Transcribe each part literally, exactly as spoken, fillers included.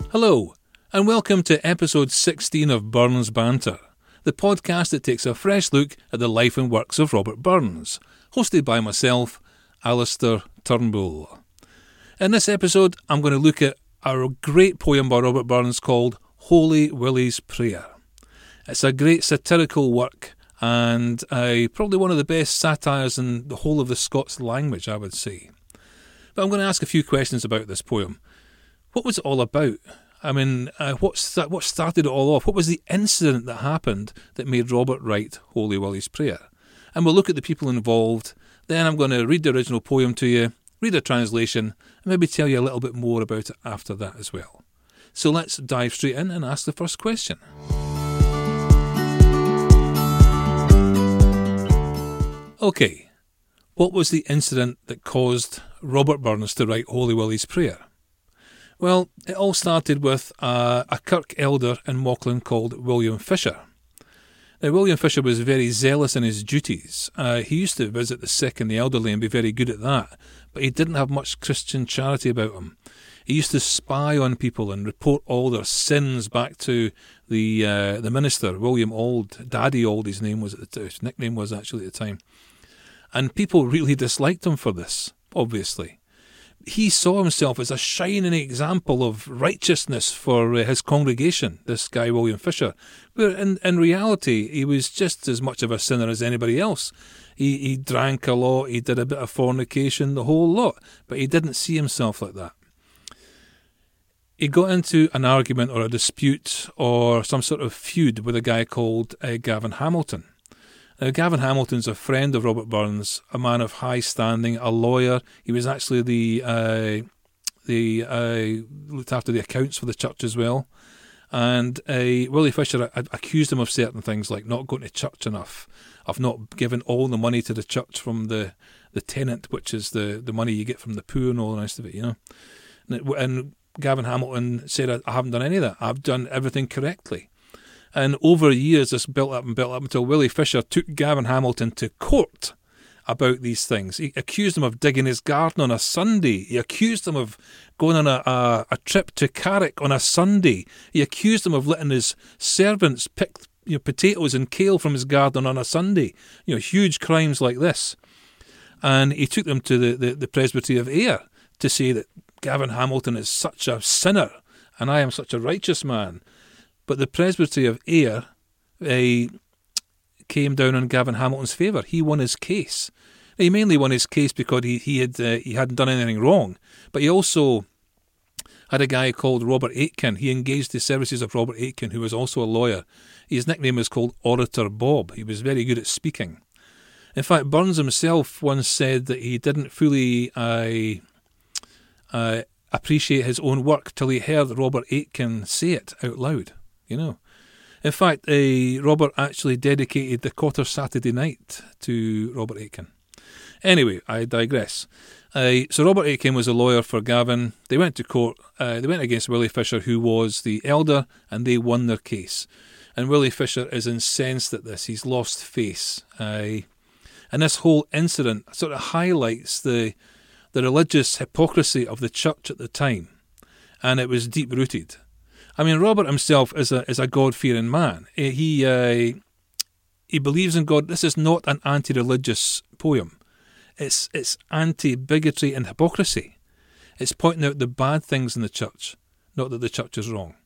Hello, and welcome to episode sixteen of Burns Banter, the podcast that takes a fresh look at the life and works of Robert Burns, hosted by myself, Alistair Turnbull. In this episode, I'm going to look at a great poem by Robert Burns called Holy Willie's Prayer. It's a great satirical work and uh, probably one of the best satires in the whole of the Scots language, I would say. But I'm going to ask a few questions about this poem. What was it all about? I mean, uh, what, st- what started it all off? What was the incident that happened that made Robert write Holy Willie's Prayer? And we'll look at the people involved. Then I'm going to read the original poem to you, read a translation, and maybe tell you a little bit more about it after that as well. So let's dive straight in and ask the first question. Okay, what was the incident that caused Robert Burns to write Holy Willie's Prayer? Well, it all started with uh, a Kirk elder in Mauchline called William Fisher. Now, William Fisher was very zealous in his duties. Uh, he used to visit the sick and the elderly and be very good at that, but he didn't have much Christian charity about him. He used to spy on people and report all their sins back to the uh, the minister, William Auld. Daddy Auld, his name was at the t- his nickname was actually at the time. And people really disliked him for this, obviously. He saw himself as a shining example of righteousness for uh, his congregation, this guy William Fisher, where in, in reality he was just as much of a sinner as anybody else. He, he drank a lot, he did a bit of fornication, the whole lot, but he didn't see himself like that. He got into an argument or a dispute or some sort of feud with a guy called uh, Gavin Hamilton. Now, Gavin Hamilton's a friend of Robert Burns, a man of high standing, a lawyer. He was actually the uh, the uh, looked after the accounts for the church as well. And uh, Willie Fisher accused him of certain things like not going to church enough, of not giving all the money to the church from the, the tenant, which is the, the money you get from the poor and all the rest of it, you know. And, and Gavin Hamilton said, I haven't done any of that. I've done everything correctly. And over years, this built up and built up until Willie Fisher took Gavin Hamilton to court about these things. He accused him of digging his garden on a Sunday. He accused him of going on a, a, a trip to Carrick on a Sunday. He accused him of letting his servants pick you know, potatoes and kale from his garden on a Sunday. You know, huge crimes like this. And he took them to the, the, the Presbytery of Ayr to say that Gavin Hamilton is such a sinner and I am such a righteous man. But the Presbytery of Ayr uh, came down on Gavin Hamilton's favour. He won his case. Now, he mainly won his case because he he had uh, he hadn't done anything wrong. But he also had a guy called Robert Aitken. He engaged the services of Robert Aitken, who was also a lawyer. His nickname was called Orator Bob. He was very good at speaking. In fact, Burns himself once said that he didn't fully uh, uh, appreciate his own work till he heard Robert Aitken say it out loud. You know, in fact, uh, Robert actually dedicated the Cotter Saturday Night to Robert Aitken. Anyway, I digress. Uh, so Robert Aitken was a lawyer for Gavin. They went to court. Uh, they went against Willie Fisher, who was the elder, and they won their case. And Willie Fisher is incensed at this. He's lost face. Uh, and this whole incident sort of highlights the the religious hypocrisy of the church at the time, and it was deep rooted. I mean, Robert himself is a is a God-fearing man. He uh, he believes in God. This is not an anti-religious poem. It's it's anti-bigotry and hypocrisy. It's pointing out the bad things in the church, not that the church is wrong.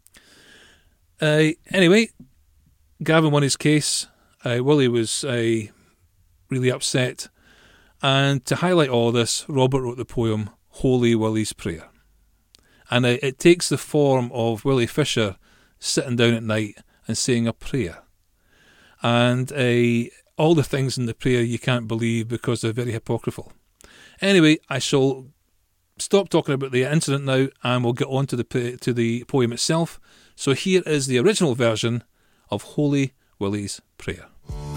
Uh, anyway, Gavin won his case. Uh, Willie was uh, really upset. And to highlight all this, Robert wrote the poem Holy Willie's Prayer. And it, it takes the form of Willie Fisher sitting down at night and saying a prayer. And uh, all the things in the prayer you can't believe because they're very apocryphal. Anyway, I shall stop talking about the incident now and we'll get on to the, to the poem itself. So here is the original version of Holy Willie's Prayer.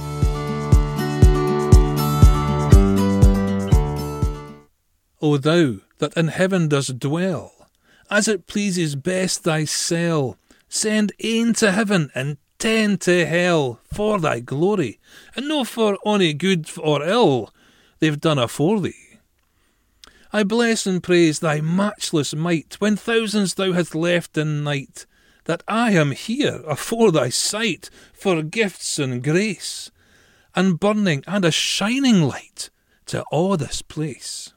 O thou that in heaven dost dwell, as it pleases best thyself, send ane to heaven and ten to hell for thy glory, and no for ony good or ill they've done afore thee. I bless and praise thy matchless might, when thousands thou hast left in night, that I am here afore thy sight, for gifts and grace, and burning and a shining light to all this place.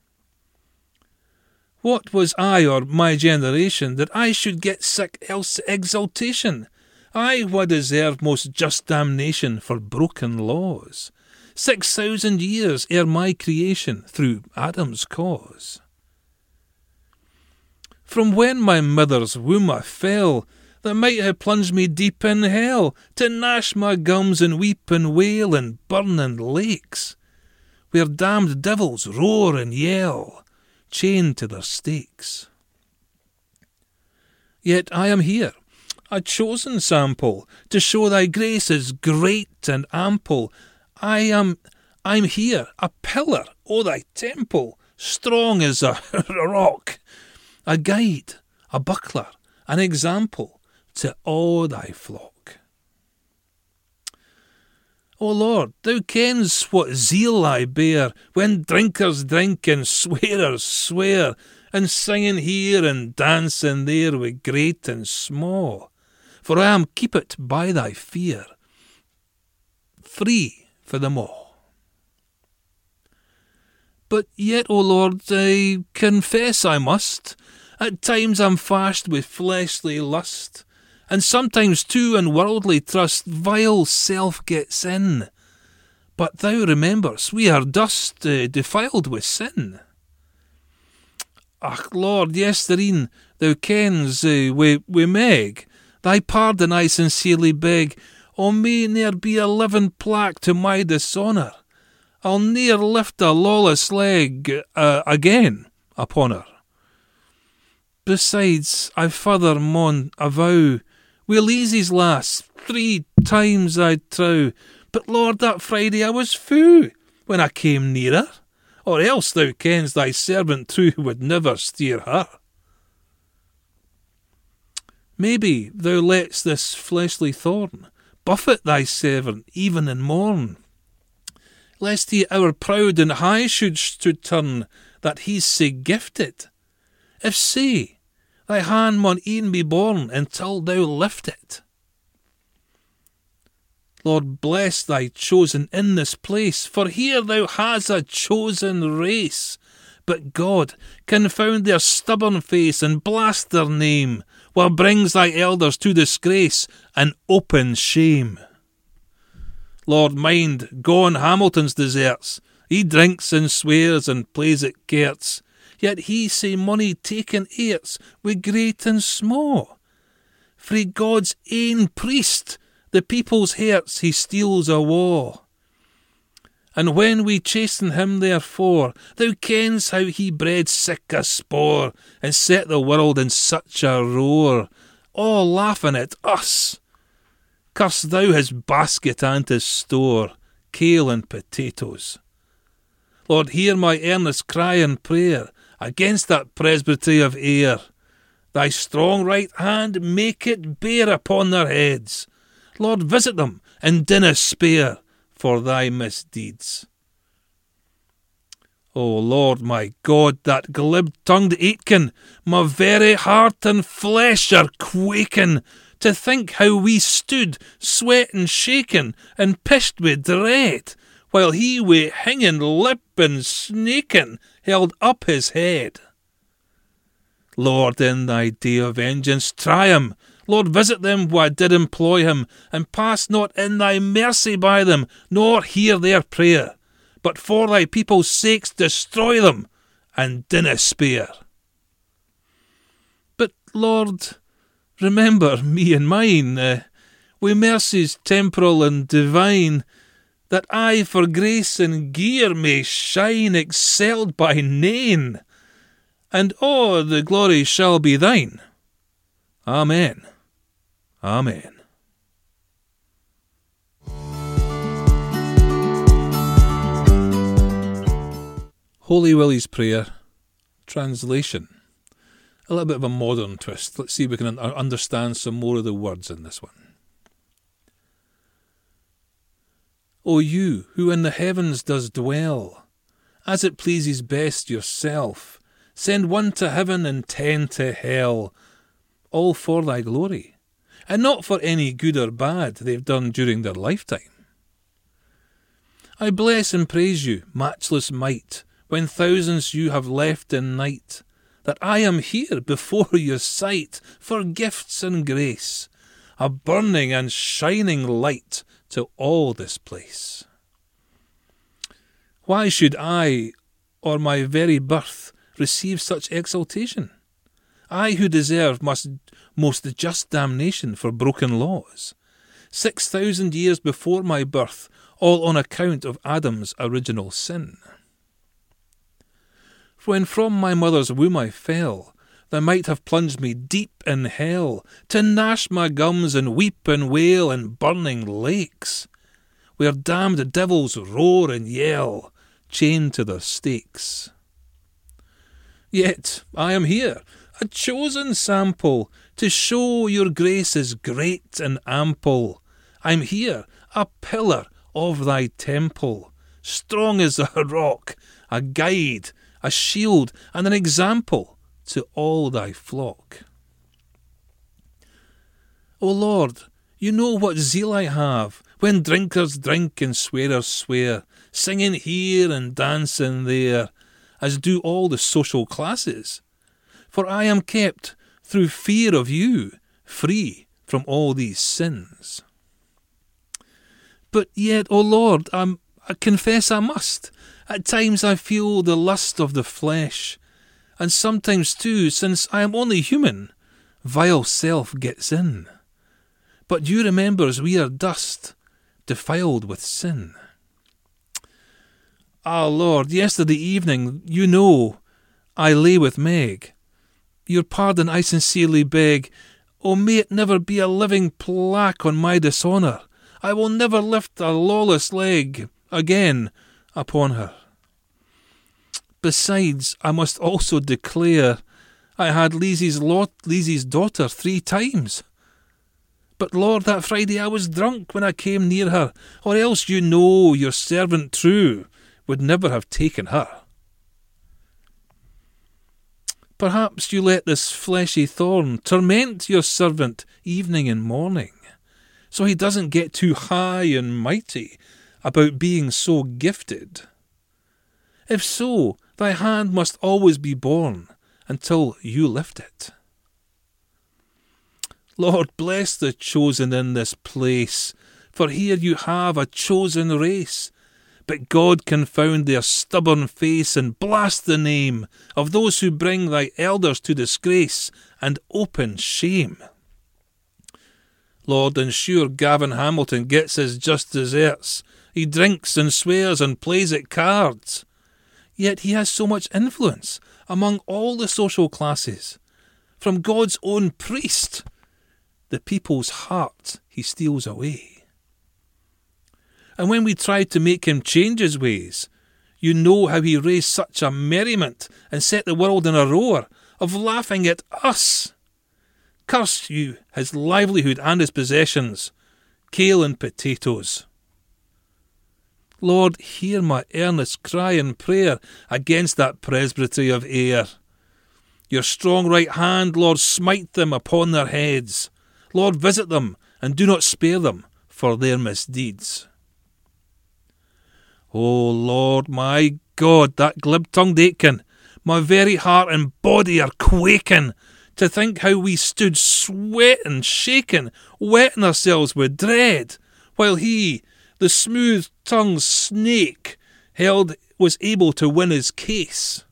What was I or my generation, that I should get sick else exaltation? I wha deserve most just damnation for broken laws, six thousand years ere my creation through Adam's cause. From when my mother's womb I fell, that might have plunged me deep in hell, to gnash my gums and weep and wail in burning lakes, where damned devils roar and yell, chained to their stakes. Yet I am here, a chosen sample, to show thy grace is great and ample. I am, I'm here, a pillar o' thy temple, strong as a rock, a guide, a buckler, an example to all thy flock. O Lord, thou kens what zeal I bear, when drinkers drink and swearers swear, and singing here and dancing there wi' great and small. For I am keepit by thy fear, free for them all. But yet, O Lord, I confess I must, at times I'm fashed with fleshly lust, and sometimes too in worldly trust vile self gets in. But thou remembers we are dust, uh, defiled with sin. Ach, Lord, yestereen, thou kens, uh, wi, wi Meg, thy pardon I sincerely beg. O may ne'er be a living plaque to my dishonour. I'll ne'er lift a lawless leg uh, again upon her. Besides, I further maun avow, wi' Leesie's lass, three times I trow, but Lord, that Friday I was fou when I came near her, or else thou kens thy servant true would never steer her. Maybe thou let's this fleshly thorn buffet thy servant even in morn, lest he our proud and high should, should turn, that he's sae gifted. If sae, thy hand maun e'en be borne until thou lift it. Lord, bless thy chosen in this place, for here thou has a chosen race. But God, confound their stubborn face and blast their name, while brings thy elders to disgrace and open shame. Lord, mind Gone Hamilton's deserts. He drinks and swears and plays at kerts, yet he sae money taken airts wi' great and small. Frae God's ain priest, the people's hearts he steals awa'. And when we chasten him therefore, thou kens how he bred sic a spore, and set the world in such a roar, all laughing at us. Curse thou his basket and his store, kale and potatoes. Lord, hear my earnest cry and prayer against that presbytery of Ayr. Thy strong right hand make it bear upon their heads. Lord, visit them and dinna spare for thy misdeeds. O Lord my God, that glib-tongued Aitken, my very heart and flesh are quaking, to think how we stood, sweatin' shaking, and pished with dread, while he wi' hinging lip and snaking held up his head. Lord, in thy day of vengeance, try him. Lord, visit them wha did employ him, and pass not in thy mercy by them, nor hear their prayer, but for thy people's sakes destroy them, and dinna spare. But, Lord, remember me and mine, uh, wi' mercies temporal and divine, that I for grace and gear may shine excelled by nane, and all the glory shall be thine. Amen. Amen. Holy Willie's Prayer, translation. A little bit of a modern twist. Let's see if we can un- understand some more of the words in this one. O you, who in the heavens does dwell, as it pleases best yourself, Send one to heaven and ten to hell, all for thy glory, and not for any good or bad they've done during their lifetime. I bless and praise you, matchless might, when thousands you have left in night, that I am here before your sight for gifts and grace, a burning and shining light to all this place. Why should I, or my very birth, receive such exaltation? I who deserve must most just damnation for broken laws, six thousand years before my birth, all on account of Adam's original sin. When from my mother's womb I fell, thou might have plunged me deep in hell, to gnash my gums and weep and wail in burning lakes, where damned devils roar and yell, chained to their stakes. Yet I am here, a chosen sample, to show your grace is great and ample. I'm here, a pillar of thy temple, strong as a rock, a guide, a shield, and an example to all thy flock. O Lord, you know what zeal I have, when drinkers drink and swearers swear, singing here and dancing there, as do all the social classes. For I am kept, through fear of you, free from all these sins. But yet, O Lord, I'm, I confess I must, at times I feel the lust of the flesh, and sometimes too, since I am only human, vile self gets in. But you remembers we are dust, defiled with sin. Ah, Lord, yesterday evening, you know, I lay with Meg. Your pardon I sincerely beg. Oh, may it never be a living plaque on my dishonour. I will never lift a lawless leg again upon her. Besides, I must also declare I had Lizzie's, lot, Lizzie's daughter three times. But Lord, that Friday I was drunk when I came near her, or else you know your servant true would never have taken her. Perhaps you let this fleshy thorn torment your servant evening and morning, so he doesn't get too high and mighty about being so gifted. If so, thy hand must always be borne until you lift it. Lord, bless the chosen in this place, for here you have a chosen race. But God confound their stubborn face and blast the name of those who bring thy elders to disgrace and open shame. Lord, ensure Gavin Hamilton gets his just deserts. He drinks and swears and plays at cards. Yet he has so much influence among all the social classes. From God's own priest, the people's heart he steals away. And when we tried to make him change his ways, you know how he raised such a merriment and set the world in a roar of laughing at us. Curse you, his livelihood and his possessions, kale and potatoes. Lord, hear my earnest cry and prayer against that presbytery of air. Your strong right hand, Lord, smite them upon their heads. Lord, visit them, and do not spare them for their misdeeds. O Lord, my God, that glib-tongued Aitken, my very heart and body are quaking to think how we stood sweating, shaking, wetting ourselves with dread, while he, the smooth-tongued snake, held was able to win his case.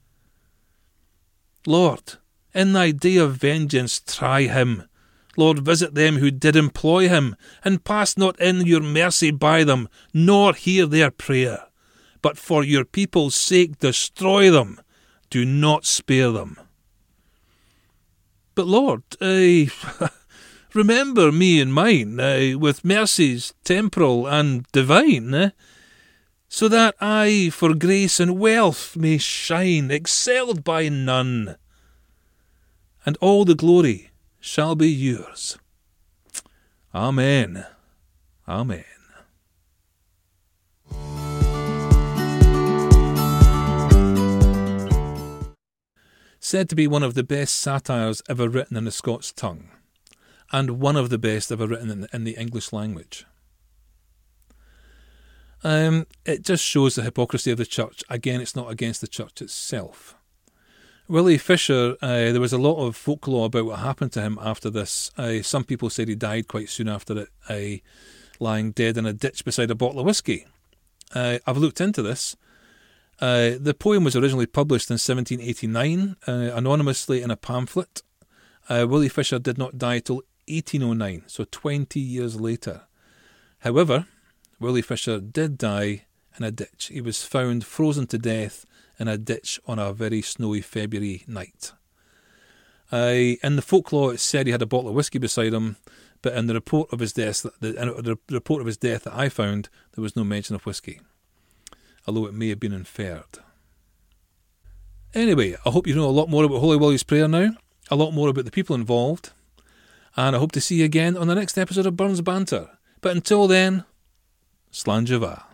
Lord, in thy day of vengeance try him. Lord, visit them who did employ him, and pass not in your mercy by them, nor hear their prayer. But for your people's sake destroy them, do not spare them. But Lord, uh, remember me and mine, uh, with mercies temporal and divine, uh, so that I for grace and wealth may shine, excelled by none, and all the glory shall be yours. Amen. Amen. said to be one of the best satires ever written in the Scots tongue, and one of the best ever written in the, in the English language. Um, it just shows the hypocrisy of the church. Again, it's not against the church itself. Willie Fisher, uh, there was a lot of folklore about what happened to him after this. Uh, some people said he died quite soon after it, uh, lying dead in a ditch beside a bottle of whiskey. Uh, I've looked into this. Uh, the poem was originally published in seventeen eighty-nine, uh, anonymously in a pamphlet. Uh, Willie Fisher did not die till eighteen oh nine, so twenty years later. However, Willie Fisher did die in a ditch. He was found frozen to death in a ditch on a very snowy February night. Uh, in the folklore, it said he had a bottle of whiskey beside him, but in the report of his death, the, the report of his death that I found, there was no mention of whiskey, although it may have been inferred. Anyway, I hope you know a lot more about Holy Willie's Prayer now, a lot more about the people involved, and I hope to see you again on the next episode of Burns Banter. But until then, Slán Java.